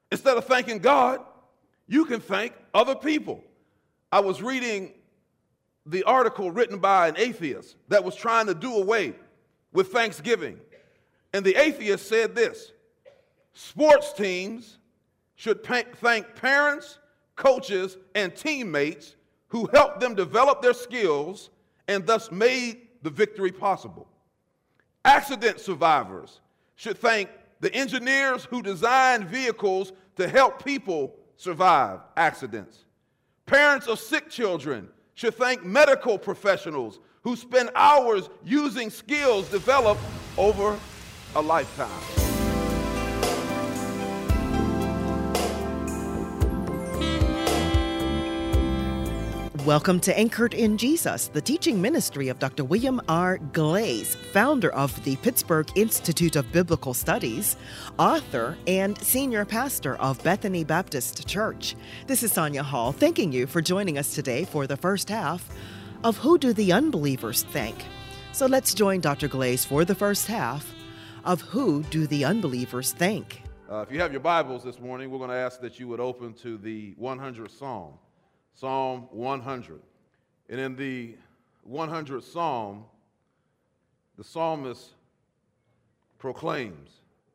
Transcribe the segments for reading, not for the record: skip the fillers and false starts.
Instead of thanking God, you can thank other people. I was reading the article written by an atheist that was trying to do away with Thanksgiving. And the atheist said this: sports teams should thank parents, coaches, and teammates who helped them develop their skills and thus made the victory possible. Accident survivors should thank the engineers who designed vehicles to help people survive accidents. Parents of sick children should thank medical professionals who spend hours using skills developed over a lifetime. Welcome to Anchored in Jesus, the teaching ministry of Dr. William R. Glaze, founder of the Pittsburgh Institute of Biblical Studies, author, and senior pastor of Bethany Baptist Church. This is Sonia Hall, thanking you for joining us today for the first half of Who Do the Unbelievers Think? So let's join Dr. Glaze for the first half of Who Do the Unbelievers Think? If you have your Bibles this morning, we're going to ask that you would open to the 100th Psalm. Psalm 100. And in the 100th Psalm, the psalmist proclaims,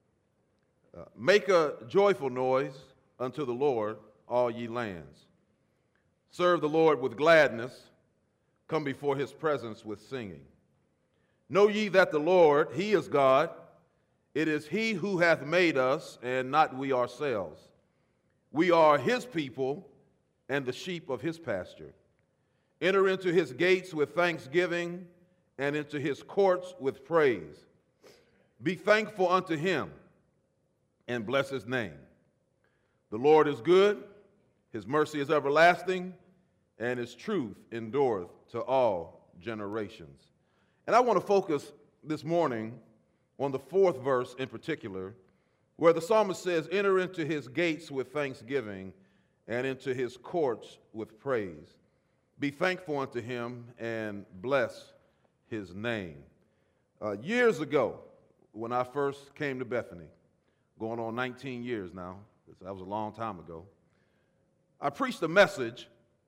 make a joyful noise unto the Lord, all ye lands. Serve the Lord with gladness. Come before his presence with singing. Know ye that the Lord, he is God. It is he who hath made us, and not we ourselves. We are his people, and the sheep of his pasture. Enter into his gates with thanksgiving, and into his courts with praise. Be thankful unto him, and bless his name. The Lord is good, his mercy is everlasting, and his truth endureth to all generations. And I want to focus this morning on the fourth verse in particular, where the psalmist says, enter into his gates with thanksgiving, and into his courts with praise. Be thankful unto him and bless his name. Years ago, when I first came to Bethany, going on 19 years now, that was a long time ago, I preached a message,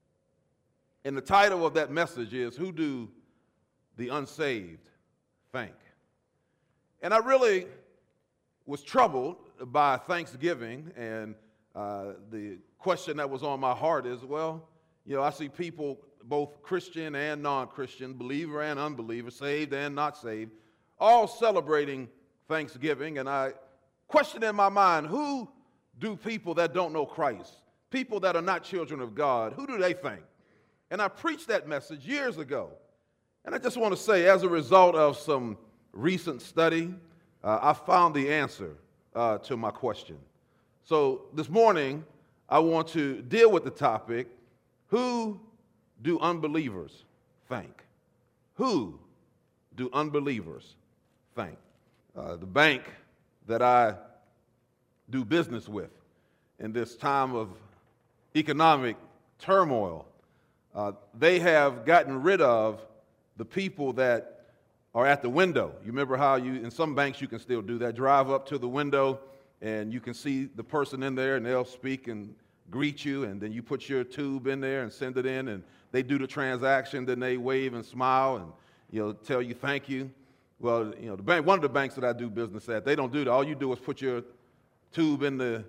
and the title of that message is, Who Do the Unsaved Think? And I really was troubled by Thanksgiving, and the question that was on my heart is, well, I see people, both Christian and non-Christian, believer and unbeliever, saved and not saved, all celebrating Thanksgiving. And I questioned in my mind, who do people that don't know Christ, people that are not children of God, who do they think? And I preached that message years ago. And I just want to say, as a result of some recent study, I found the answer to my question. So this morning, I want to deal with the topic, who do unbelievers think? Who do unbelievers think? The bank that I do business with in this time of economic turmoil, they have gotten rid of the people that are at the window. You remember how in some banks you can still do that, drive up to the window and you can see the person in there and they'll speak and greet you, and then you put your tube in there and send it in, and they do the transaction, then they wave and smile and tell you thank you. Well, the bank, one of the banks that I do business at, they don't do that. All you do is put your tube in the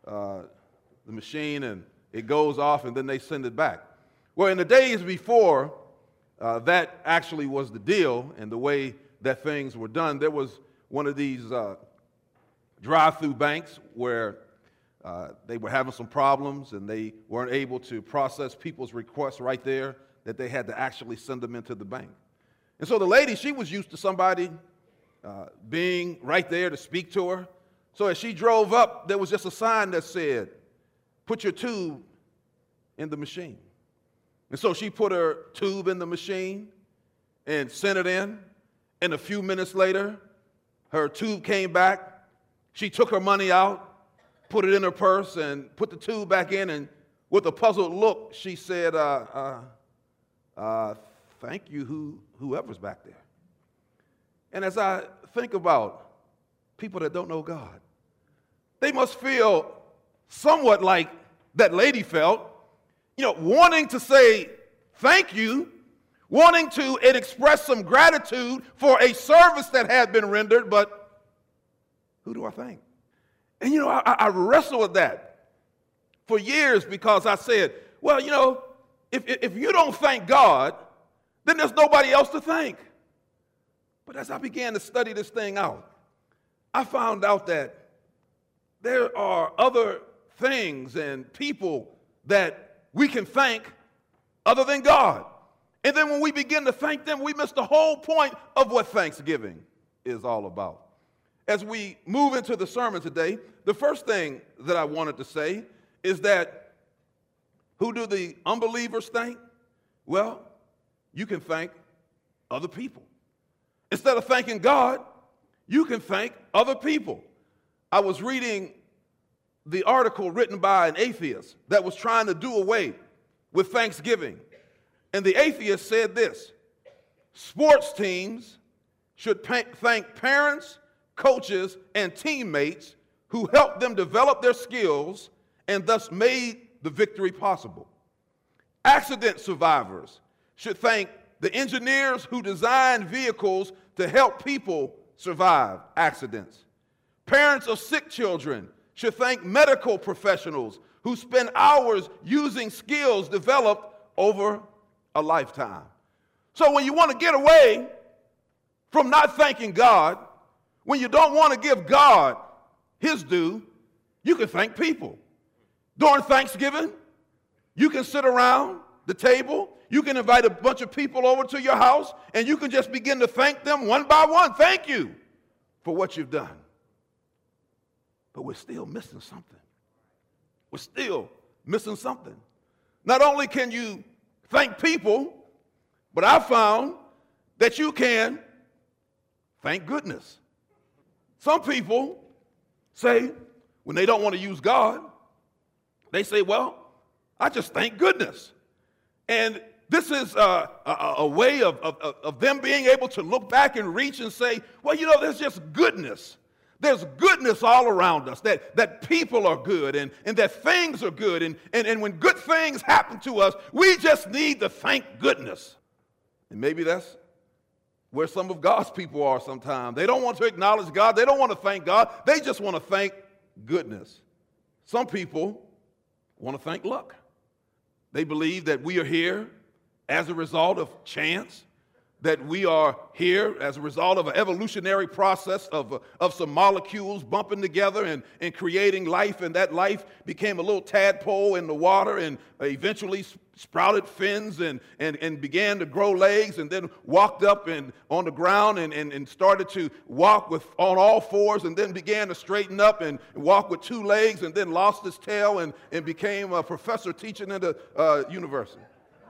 machine and it goes off, and then they send it back. Well, in the days before that actually was the deal and the way that things were done, there was one of these drive-through banks where they were having some problems and they weren't able to process people's requests right there, that they had to actually send them into the bank. And so the lady, she was used to somebody being right there to speak to her. So as she drove up, there was just a sign that said, put your tube in the machine. And so she put her tube in the machine and sent it in. And a few minutes later, her tube came back. She took her money out, put it in her purse, and put the tube back in, and with a puzzled look, she said, thank you, whoever's back there. And as I think about people that don't know God, they must feel somewhat like that lady felt, wanting to say thank you, wanting to express some gratitude for a service that had been rendered, but who do I thank? And, I wrestle with that for years because I said, well, if you don't thank God, then there's nobody else to thank. But as I began to study this thing out, I found out that there are other things and people that we can thank other than God. And then when we begin to thank them, we miss the whole point of what Thanksgiving is all about. As we move into the sermon today, the first thing that I wanted to say is that who do the unbelievers thank? Well, you can thank other people. Instead of thanking God, you can thank other people. I was reading the article written by an atheist that was trying to do away with Thanksgiving. And the atheist said this: sports teams should thank parents, coaches, and teammates who helped them develop their skills and thus made the victory possible. Accident survivors should thank the engineers who designed vehicles to help people survive accidents. Parents of sick children should thank medical professionals who spend hours using skills developed over a lifetime. So when you want to get away from not thanking God, when you don't want to give God his due, you can thank people. During Thanksgiving, you can sit around the table, you can invite a bunch of people over to your house, and you can just begin to thank them one by one. Thank you for what you've done. But we're still missing something. We're still missing something. Not only can you thank people, but I found that you can thank goodness. Some people say, when they don't want to use God, they say, well, I just thank goodness. And this is a way of them being able to look back and reach and say, well, there's just goodness. There's goodness all around us, that people are good and that things are good. And when good things happen to us, we just need to thank goodness. And maybe that's where some of God's people are sometimes. They don't want to acknowledge God. They don't want to thank God. They just want to thank goodness. Some people want to thank luck. They believe that we are here as a result of chance, that we are here as a result of an evolutionary process of some molecules bumping together and creating life, and that life became a little tadpole in the water and eventually sprouted fins and began to grow legs, and then walked up and on the ground and started to walk on all fours, and then began to straighten up and walk with two legs, and then lost his tail and became a professor teaching at a university.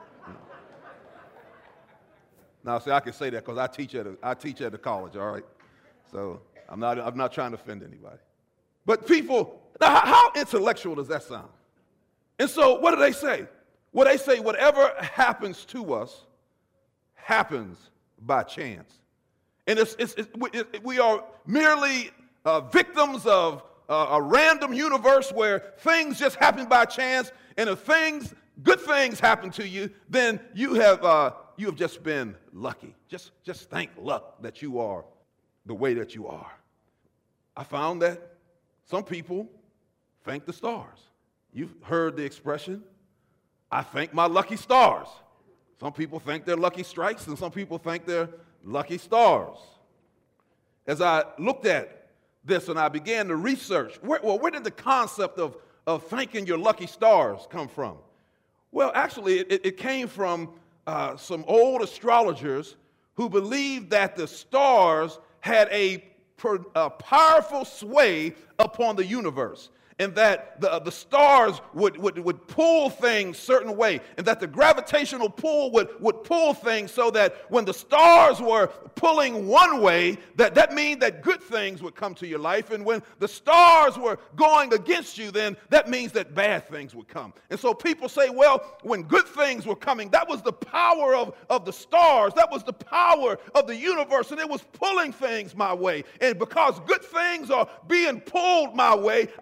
Now, see, I can say that because I teach at a college, all right? So I'm not trying to offend anybody. But people, now how intellectual does that sound? And so what do they say? Well, they say whatever happens to us happens by chance. And we are merely victims of a random universe where things just happen by chance, and if good things happen to you, then you have just been lucky. Just thank luck that you are the way that you are. I found that some people thank the stars. You've heard the expression, I thank my lucky stars. Some people thank their lucky strikes, and some people thank their lucky stars. As I looked at this and I began to research, where did the concept of thanking your lucky stars come from? Well, actually, it came from some old astrologers who believed that the stars had a powerful sway upon the universe, and that the stars would pull things certain way, and that the gravitational pull would pull things so that when the stars were pulling one way, that means that good things would come to your life, and when the stars were going against you, then that means that bad things would come. And so people say, well, when good things were coming, that was the power of the stars, that was the power of the universe, and it was pulling things my way. And because good things are being pulled my way, I thank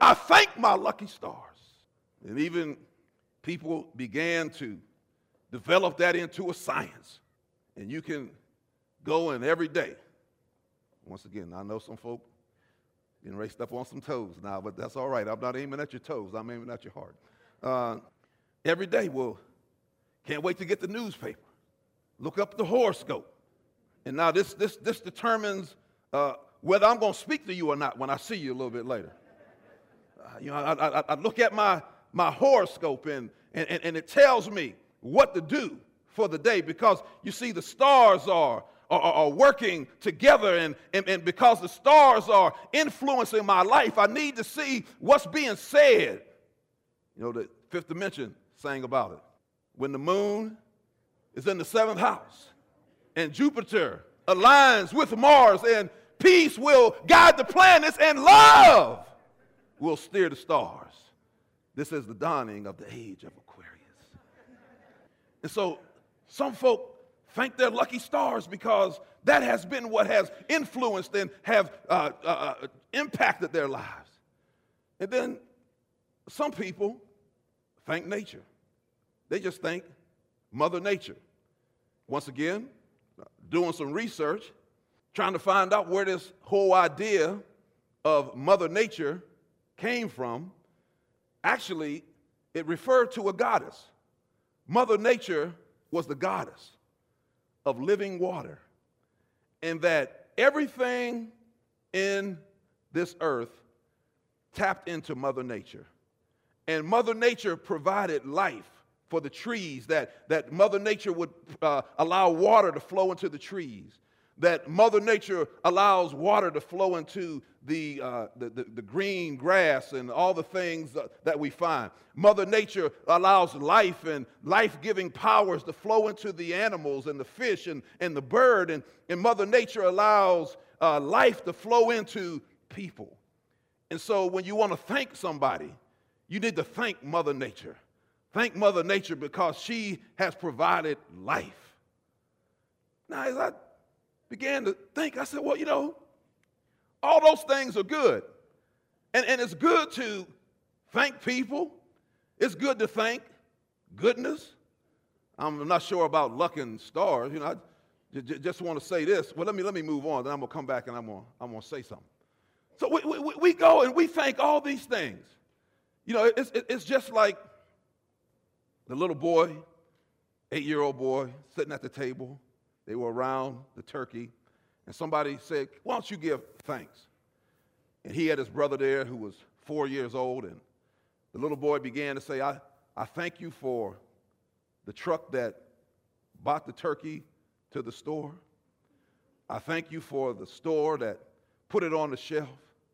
thank my lucky stars. And even people began to develop that into a science. And you can go in every day. Once again, I know some folk getting raced up on some toes now, but that's all right. I'm not aiming at your toes. I'm aiming at your heart. Every day, well, can't wait to get the newspaper. Look up the horoscope. And now this determines whether I'm going to speak to you or not when I see you a little bit later. I look at my horoscope and it tells me what to do for the day, because you see the stars are working together, and because the stars are influencing my life, I need to see what's being said. The Fifth Dimension sang about it. When the moon is in the seventh house and Jupiter aligns with Mars, and peace will guide the planets and love will steer the stars. This is the dawning of the age of Aquarius. And so some folk thank their lucky stars because that has been what has influenced and have impacted their lives. And then some people thank nature. They just thank Mother Nature. Once again, doing some research, trying to find out where this whole idea of Mother Nature came from. Actually, it referred to a goddess. Mother Nature was the goddess of living water, and that everything in this earth tapped into Mother Nature. And Mother Nature provided life for the trees, that Mother Nature would allow water to flow into the trees, that Mother Nature allows water to flow into the green grass and all the things that we find. Mother Nature allows life and life-giving powers to flow into the animals and the fish and the bird, and Mother Nature allows life to flow into people. And so when you want to thank somebody, you need to thank Mother Nature. Thank Mother Nature because she has provided life. Now, as I began to think, I said, well, all those things are good. And it's good to thank people. It's good to thank goodness. I'm not sure about luck and stars. I just want to say this. Well, let me move on. Then I'm going to come back and I'm going to say something. So we go and we thank all these things. It's just like the little boy, 8-year-old boy, sitting at the table. They were around the turkey, and somebody said, why don't you give thanks? And he had his brother there who was 4 years old, and the little boy began to say, I thank you for the truck that bought the turkey to the store. I thank you for the store that put it on the shelf.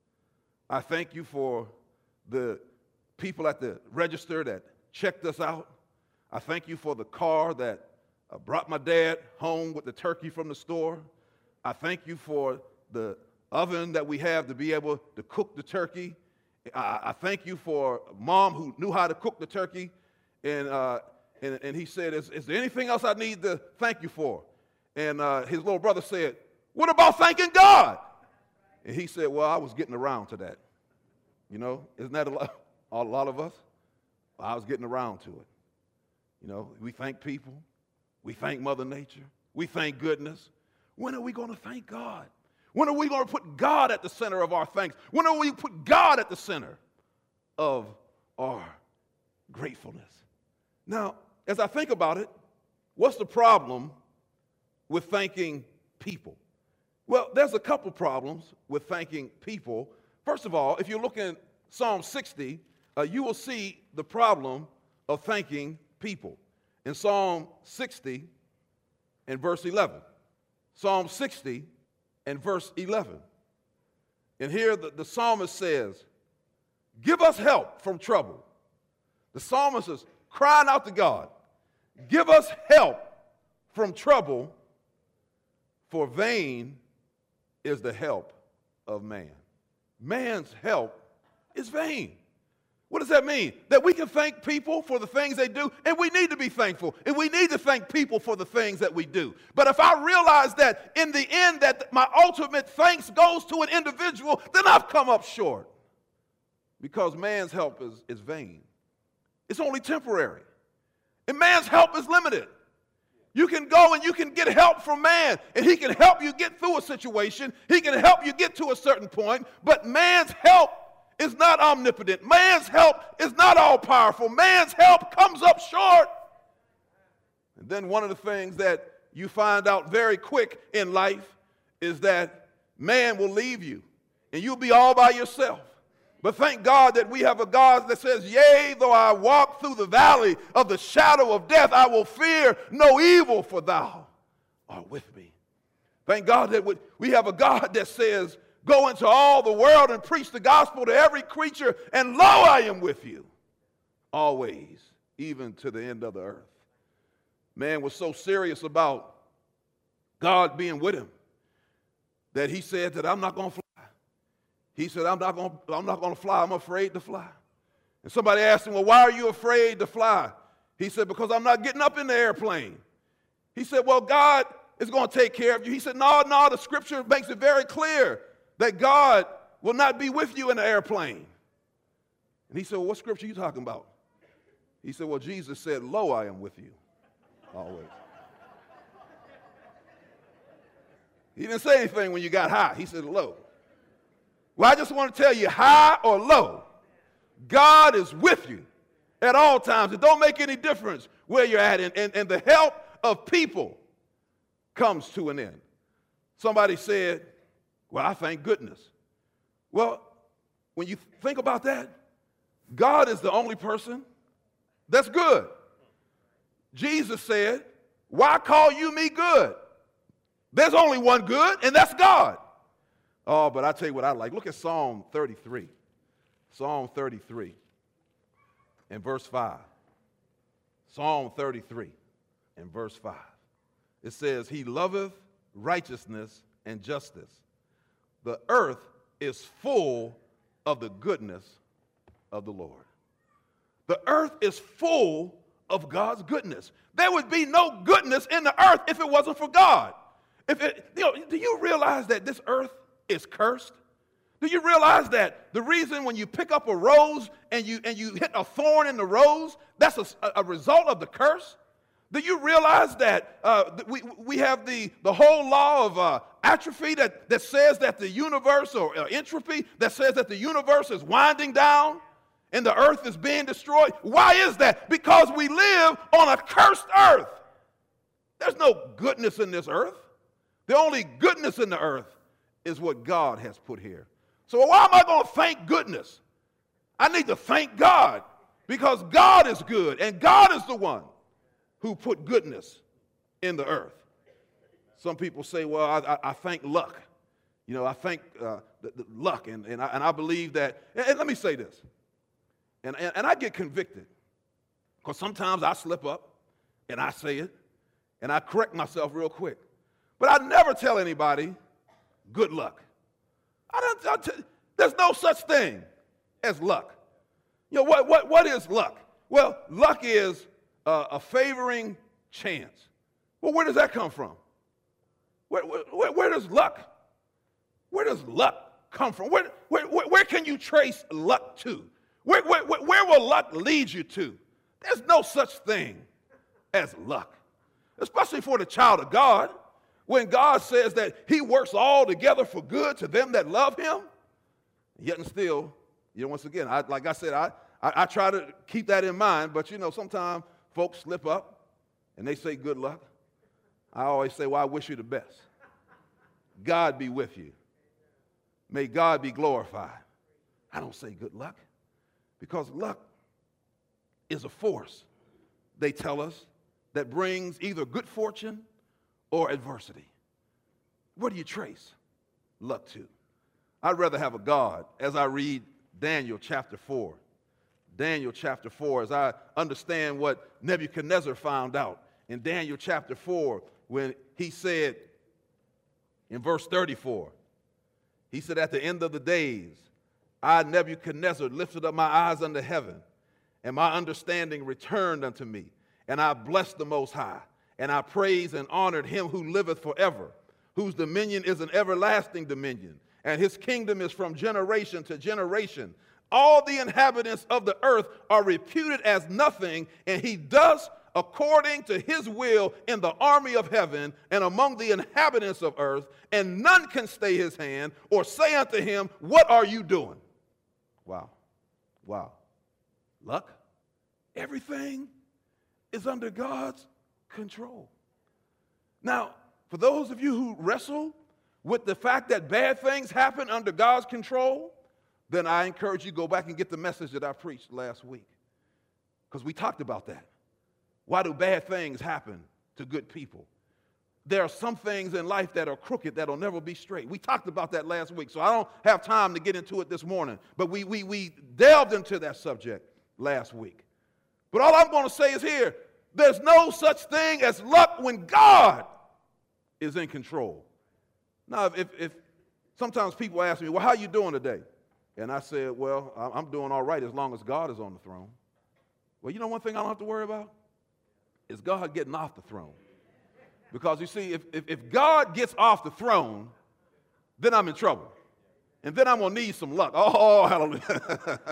I thank you for the people at the register that checked us out. I thank you for the car that brought my dad home with the turkey from the store. I thank you for the oven that we have to be able to cook the turkey. I thank you for Mom who knew how to cook the turkey. And he said, is there anything else I need to thank you for? And his little brother said, what about thanking God? And he said, well, I was getting around to that. Isn't that a lot of us? I was getting around to it. We thank people. We thank Mother Nature. We thank goodness. When are we going to thank God? When are we going to put God at the center of our thanks? When are we put God at the center of our gratefulness? Now, as I think about it, what's the problem with thanking people? Well, there's a couple problems with thanking people. First of all, if you look in Psalm 60, you will see the problem of thanking people. In Psalm 60 and verse 11. Psalm 60 and verse 11. And here the psalmist says, give us help from trouble. The psalmist is crying out to God, give us help from trouble, for vain is the help of man. Man's help is vain. What does that mean? That we can thank people for the things they do, and we need to be thankful, and we need to thank people for the things that we do. But if I realize that in the end that my ultimate thanks goes to an individual, then I've come up short. because man's help is vain. It's only temporary. And man's help is limited. You can go and you can get help from man, and he can help you get through a situation. He can help you get to a certain point, but man's help is not omnipotent. Man's help is not all-powerful. Man's help comes up short. And then one of the things that you find out very quick in life is that man will leave you, and you'll be all by yourself. But thank God that we have a God that says, yea, though I walk through the valley of the shadow of death, I will fear no evil, for thou art with me. Thank God that we have a God that says, go into all the world and preach the gospel to every creature, and lo, I am with you always, even to the end of the earth. Man was so serious about God being with him that he said that I'm not going to fly. He said, I'm not going to fly. I'm afraid to fly. And somebody asked him, well, why are you afraid to fly? He said, because I'm not getting up in the airplane. He said, well, God is going to take care of you. He said, no, the scripture makes it very clear that God will not be with you in the airplane. And he said, well, what scripture are you talking about? He said, well, Jesus said, lo, I am with you always. He didn't say anything when you got high. He said, lo. Well, I just want to tell you, high or low, God is with you at all times. It don't make any difference where you're at, and the help of people comes to an end. Somebody said, well, I thank goodness. Well, when you think about that, God is the only person that's good. Jesus said, why call you me good? There's only one good, and that's God. Oh, but I tell you what I like. Look at Psalm 33. Psalm 33 and verse 5. Psalm 33 and verse 5. It says, he loveth righteousness and justice. The earth is full of the goodness of the Lord. The earth is full of God's goodness. There would be no goodness in the earth if it wasn't for God. Do you realize that this earth is cursed? Do you realize that the reason when you pick up a rose and you hit a thorn in the rose, that's a result of the curse? Do you realize that we have the whole law of atrophy that says that the universe, or entropy, that says that the universe is winding down and the earth is being destroyed? Why is that? Because we live on a cursed earth. There's no goodness in this earth. The only goodness in the earth is what God has put here. So why am I going to thank goodness? I need to thank God, because God is good, and God is the one who put goodness in the earth. Some people say, well, I thank luck. You know, I thank the luck, and I believe that. And let me say this, and I get convicted, because sometimes I slip up, and I say it, and I correct myself real quick. But I never tell anybody good luck. There's no such thing as luck. You know, what is luck? Well, luck is a favoring chance. Well, where does that come from? Where does luck come from? Where can you trace luck to? Where will luck lead you to? There's no such thing as luck, especially for the child of God. When God says that he works all together for good to them that love him, yet and still, you know, once again, like I said, I try to keep that in mind, but you know, sometimes folks slip up and they say good luck. I always say, well, I wish you the best. God be with you. May God be glorified. I don't say good luck, because luck is a force, they tell us, that brings either good fortune or adversity. Where do you trace luck to? I'd rather have a God, as I read Daniel chapter 4. Daniel chapter 4, as I understand what Nebuchadnezzar found out in Daniel chapter 4, when he said in verse 34, he said, at the end of the days, I, Nebuchadnezzar, lifted up my eyes unto heaven, and my understanding returned unto me, and I blessed the Most High. And I praised and honored him who liveth forever, whose dominion is an everlasting dominion, and his kingdom is from generation to generation. all the inhabitants of the earth are reputed as nothing, and he does according to his will in the army of heaven and among the inhabitants of earth, and none can stay his hand or say unto him, what are you doing? Wow. Wow. Luck? Everything is under God's control. Now, for those of you who wrestle with the fact that bad things happen under God's control, then I encourage you to go back and get the message that I preached last week, because we talked about that. Why do bad things happen to good people? There are some things in life that are crooked that will never be straight. We talked about that last week, so I don't have time to get into it this morning. But we delved into that subject last week. But all I'm going to say is here, there's no such thing as luck when God is in control. Now, if sometimes people ask me, well, how are you doing today? And I said, well, I'm doing all right as long as God is on the throne. Well, you know one thing I don't have to worry about? Is God getting off the throne. Because you see, if God gets off the throne, then I'm in trouble. And then I'm going to need some luck. Oh, hallelujah.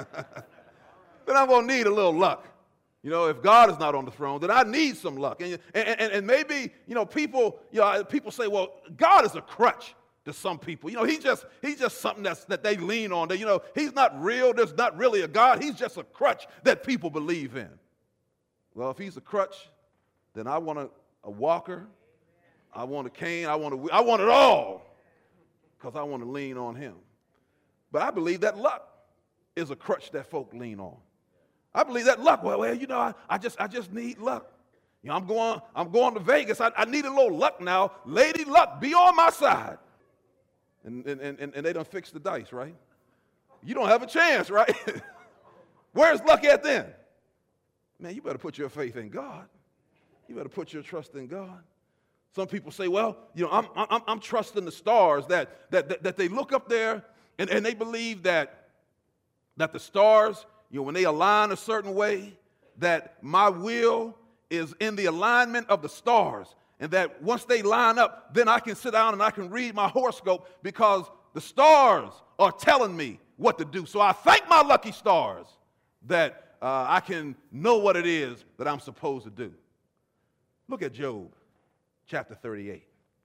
Then I'm going to need a little luck. You know, if God is not on the throne, then I need some luck. And maybe, people say, well, God is a crutch to some people. He's just something that they lean on. He's not real. There's not really a God. He's just a crutch that people believe in. Well, if he's a crutch, then I want a walker. I want a cane. I want it all, because I want to lean on him. But I believe that luck is a crutch that folk lean on. I believe that luck. Well, I just need luck. I'm going to Vegas. I need a little luck now. Lady Luck, be on my side. And they done fixed the dice, right? You don't have a chance, right? Where's luck at then? Man, you better put your faith in God. You better put your trust in God. Some people say, well, I'm trusting the stars, that they look up there and they believe that the stars, when they align a certain way, that my will is in the alignment of the stars. And that once they line up, then I can sit down and I can read my horoscope, because the stars are telling me what to do. So I thank my lucky stars that I can know what it is that I'm supposed to do. Look at Job chapter 38.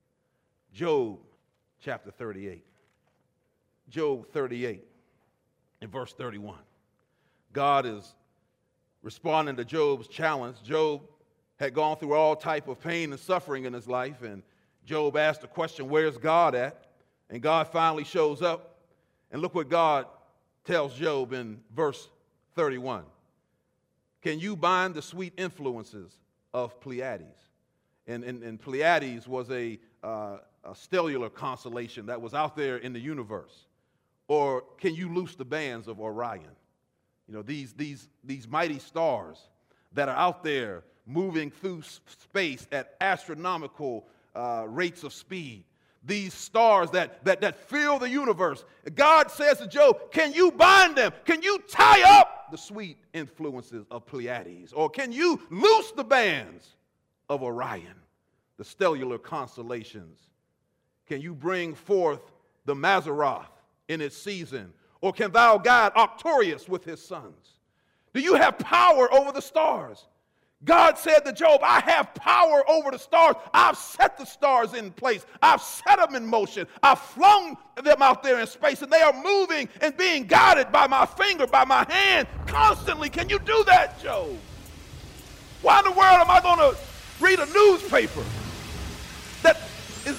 Job chapter 38. Job 38 and verse 31. God is responding to Job's challenge. Job had gone through all type of pain and suffering in his life, and Job asked the question, where's God at? And God finally shows up, and look what God tells Job in verse 31. Can you bind the sweet influences of Pleiades? And Pleiades was a stellar constellation that was out there in the universe. Or can you loose the bands of Orion? These mighty stars that are out there moving through space at astronomical rates of speed. These stars that fill the universe. God says to Job, can you bind them? Can you tie up the sweet influences of Pleiades? Or can you loose the bands of Orion, the stellar constellations? Can you bring forth the Mazzaroth in its season? Or can thou guide Arcturus with his sons? Do you have power over the stars? God said to Job, I have power over the stars. I've set the stars in place. I've set them in motion. I've flung them out there in space, and they are moving and being guided by my finger, by my hand, constantly. Can you do that, Job? Why in the world am I going to read a newspaper that is...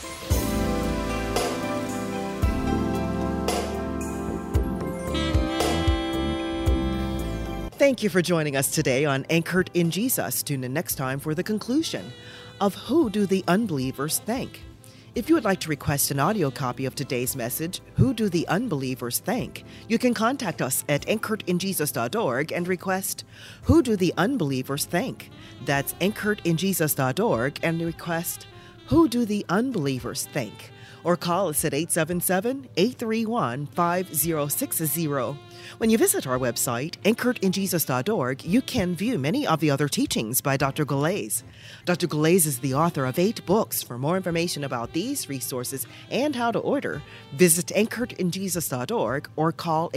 Thank you for joining us today on Anchored in Jesus. Tune in next time for the conclusion of Who Do the Unbelievers Think? If you would like to request an audio copy of today's message, Who Do the Unbelievers Think? You can contact us at anchoredinjesus.org and request Who Do the Unbelievers Think? That's anchoredinjesus.org and request Who Do the Unbelievers Think? or call us at 877-831-5060. When you visit our website, anchoredinjesus.org, you can view many of the other teachings by Dr. Galais. Dr. Galais is the author of 8 books. For more information about these resources and how to order, visit anchoredinjesus.org or call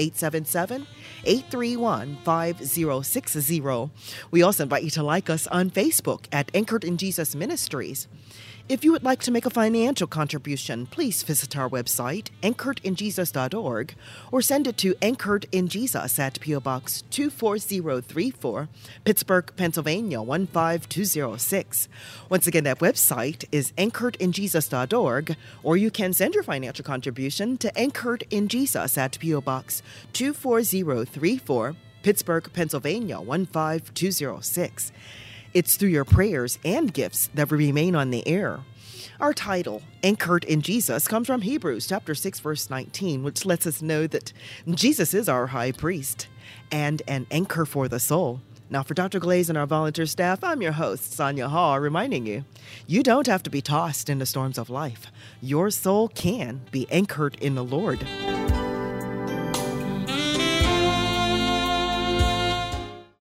877-831-5060. We also invite you to like us on Facebook at Anchored in Jesus Ministries. If you would like to make a financial contribution, please visit our website, anchoredinjesus.org, or send it to Anchored in Jesus at P.O. Box 24034, Pittsburgh, Pennsylvania 15206. Once again, that website is anchoredinjesus.org, or you can send your financial contribution to Anchored in Jesus at P.O. Box 24034, Pittsburgh, Pennsylvania 15206. It's through your prayers and gifts that we remain on the air. Our title, Anchored in Jesus, comes from Hebrews chapter 6, verse 19, which lets us know that Jesus is our high priest and an anchor for the soul. Now, for Dr. Galais and our volunteer staff, I'm your host, Sonia Hall, reminding you, you don't have to be tossed in the storms of life. Your soul can be anchored in the Lord.